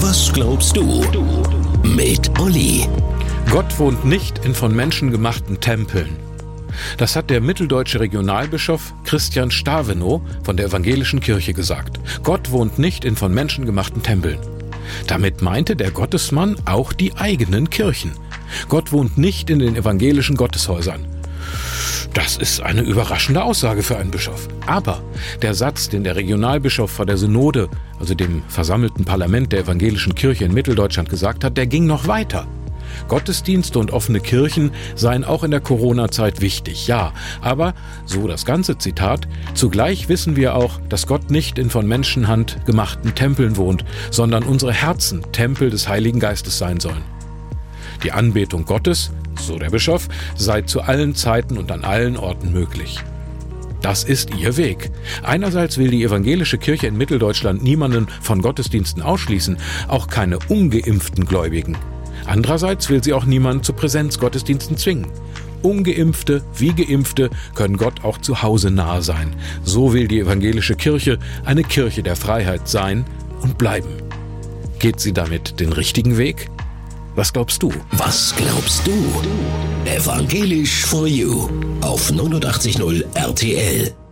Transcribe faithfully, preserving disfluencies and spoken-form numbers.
Was glaubst du? Mit Olli. Gott wohnt nicht in von Menschen gemachten Tempeln. Das hat der mitteldeutsche Regionalbischof Christian Stavenow von der Evangelischen Kirche gesagt. Gott wohnt nicht in von Menschen gemachten Tempeln. Damit meinte der Gottesmann auch die eigenen Kirchen. Gott wohnt nicht in den evangelischen Gotteshäusern. Das ist eine überraschende Aussage für einen Bischof. Aber der Satz, den der Regionalbischof vor der Synode, also dem versammelten Parlament der evangelischen Kirche in Mitteldeutschland gesagt hat, der ging noch weiter. Gottesdienste und offene Kirchen seien auch in der Corona-Zeit wichtig, ja. Aber, so das ganze Zitat, zugleich wissen wir auch, dass Gott nicht in von Menschenhand gemachten Tempeln wohnt, sondern unsere Herzen Tempel des Heiligen Geistes sein sollen. Die Anbetung Gottes, so der Bischof, sei zu allen Zeiten und an allen Orten möglich. Das ist ihr Weg. Einerseits will die evangelische Kirche in Mitteldeutschland niemanden von Gottesdiensten ausschließen, auch keine ungeimpften Gläubigen. Andererseits will sie auch niemanden zu Präsenzgottesdiensten zwingen. Ungeimpfte wie Geimpfte können Gott auch zu Hause nahe sein. So will die evangelische Kirche eine Kirche der Freiheit sein und bleiben. Geht sie damit den richtigen Weg? Was glaubst du? Was glaubst du? Evangelisch for You auf neunundachtzig Komma null R T L.